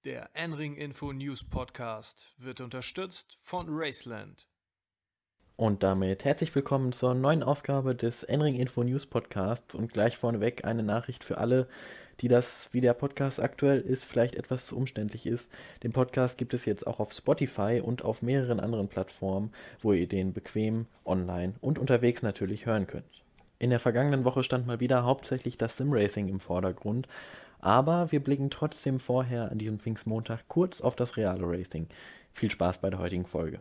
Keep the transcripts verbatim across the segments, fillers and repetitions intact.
Der N-Ring Info News Podcast wird unterstützt von Raceland. Und damit herzlich willkommen zur neuen Ausgabe des N-Ring Info News Podcasts und gleich vorneweg eine Nachricht für alle, die das, wie der Podcast aktuell ist, vielleicht etwas zu umständlich ist. Den Podcast gibt es jetzt auch auf Spotify und auf mehreren anderen Plattformen, wo ihr den bequem online und unterwegs natürlich hören könnt. In der vergangenen Woche stand mal wieder hauptsächlich das Simracing im Vordergrund, aber wir blicken trotzdem vorher an diesem Pfingstmontag kurz auf das reale Racing. Viel Spaß bei der heutigen Folge.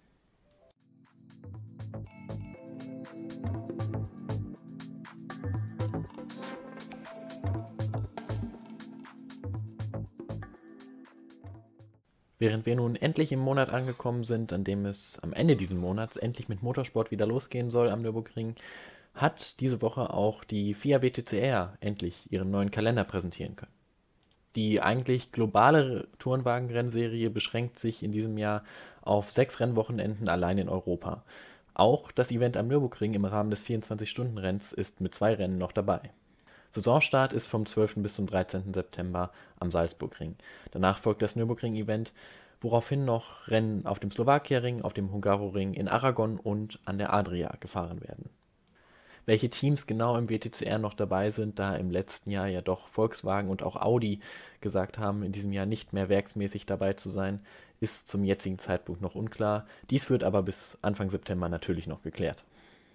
Während wir nun endlich im Monat angekommen sind, an dem es am Ende dieses Monats endlich mit Motorsport wieder losgehen soll am Nürburgring, hat diese Woche auch die F I A W T C R endlich ihren neuen Kalender präsentieren können. Die eigentlich globale Tourenwagen-Rennserie beschränkt sich in diesem Jahr auf sechs Rennwochenenden allein in Europa. Auch das Event am Nürburgring im Rahmen des vierundzwanzig-Stunden-Renns ist mit zwei Rennen noch dabei. Saisonstart ist vom zwölften bis zum dreizehnten September am Salzburgring. Danach folgt das Nürburgring-Event, woraufhin noch Rennen auf dem Slowakia-Ring, auf dem Hungaroring, in Aragon und an der Adria gefahren werden. Welche Teams genau im W T C R noch dabei sind, da im letzten Jahr ja doch Volkswagen und auch Audi gesagt haben, in diesem Jahr nicht mehr werksmäßig dabei zu sein, ist zum jetzigen Zeitpunkt noch unklar. Dies wird aber bis Anfang September natürlich noch geklärt.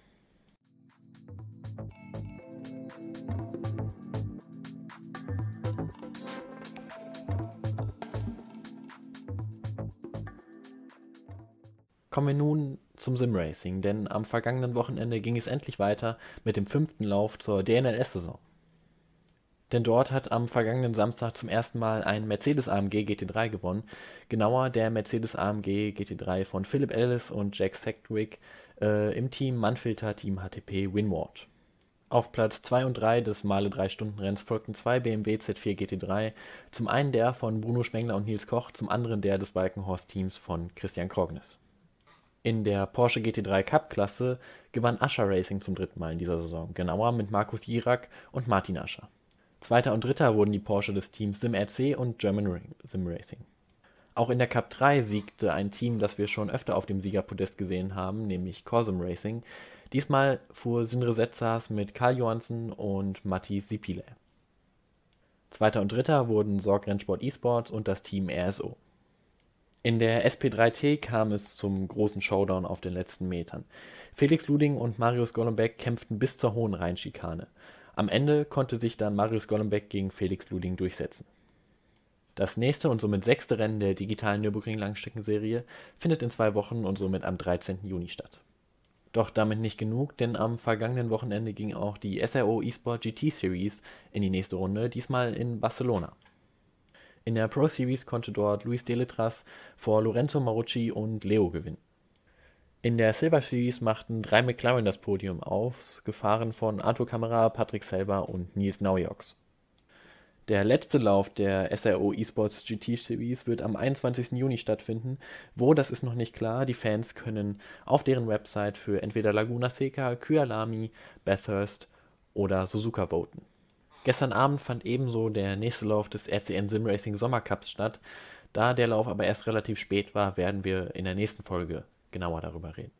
Kommen wir nun zum Simracing, denn am vergangenen Wochenende ging es endlich weiter mit dem fünften Lauf zur D N L S-Saison. Denn dort hat am vergangenen Samstag zum ersten Mal ein Mercedes A M G G T drei gewonnen, genauer der Mercedes A M G G T drei von Philip Ellis und Jack Sedgwick äh, im Team Manfilter Team H T P Winward. Auf Platz zwei und drei des Male drei Stunden Renns folgten zwei B M W Z vier G T drei, zum einen der von Bruno Spengler und Nils Koch, zum anderen der des Balkenhorst-Teams von Christian Krognes. In der Porsche G T drei Cup-Klasse gewann Ascher Racing zum dritten Mal in dieser Saison, genauer mit Markus Jirak und Martin Ascher. Zweiter und Dritter wurden die Porsche des Teams SimRC und German Sim Racing. Auch in der Cup drei siegte ein Team, das wir schon öfter auf dem Siegerpodest gesehen haben, nämlich Corsim Racing. Diesmal fuhr Sindre Setzas mit Karl Johansen und Matti Sipile. Zweiter und Dritter wurden Sorg Rennsport eSports und das Team R S O. In der S P drei T kam es zum großen Showdown auf den letzten Metern. Felix Luding und Marius Golombek kämpften bis zur Hohenrheinschikane. Am Ende konnte sich dann Marius Golombek gegen Felix Luding durchsetzen. Das nächste und somit sechste Rennen der digitalen Nürburgring-Langstreckenserie findet in zwei Wochen und somit am dreizehnten Juni statt. Doch damit nicht genug, denn am vergangenen Wochenende ging auch die S R O eSport G T Series in die nächste Runde, diesmal in Barcelona. In der Pro Series konnte dort Luis de Letras vor Lorenzo Marucci und Leo gewinnen. In der Silver Series machten drei McLaren das Podium auf, gefahren von Arthur Camara, Patrick Selber und Nils Naujoks. Der letzte Lauf der S R O eSports G T Series wird am einundzwanzigsten Juni stattfinden. Wo, das ist noch nicht klar. Die Fans können auf deren Website für entweder Laguna Seca, Kyalami, Bathurst oder Suzuka voten. Gestern Abend fand ebenso der nächste Lauf des R C N Simracing Sommercups statt. Da der Lauf aber erst relativ spät war, werden wir in der nächsten Folge genauer darüber reden.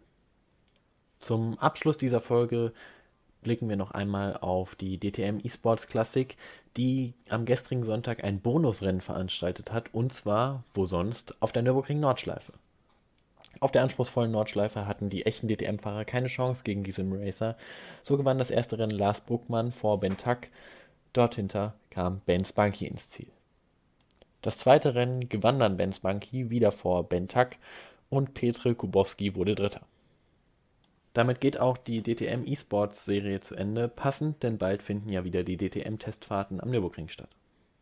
Zum Abschluss dieser Folge blicken wir noch einmal auf die D T M eSports Classic, die am gestrigen Sonntag ein Bonusrennen veranstaltet hat, und zwar, wo sonst, auf der Nürburgring Nordschleife. Auf der anspruchsvollen Nordschleife hatten die echten D T M-Fahrer keine Chance gegen die Simracer. So gewann das erste Rennen Lars Bruckmann vor Ben Tuck. Dort hinter kam Ben Spunky ins Ziel. Das zweite Rennen gewann dann Ben Spunky wieder vor Ben Tuck und Petr Kubowski wurde Dritter. Damit geht auch die D T M eSports Serie zu Ende, passend, denn bald finden ja wieder die D T M-Testfahrten am Nürburgring statt.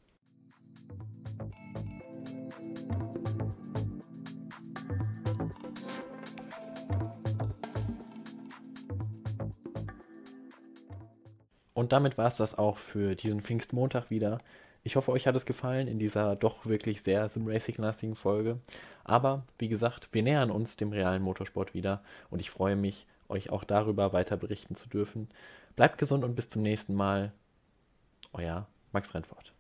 Und damit war es das auch für diesen Pfingstmontag wieder. Ich hoffe, euch hat es gefallen in dieser doch wirklich sehr Simracing-lastigen Folge. Aber wie gesagt, wir nähern uns dem realen Motorsport wieder und ich freue mich, euch auch darüber weiter berichten zu dürfen. Bleibt gesund und bis zum nächsten Mal. Euer Max Rentfort.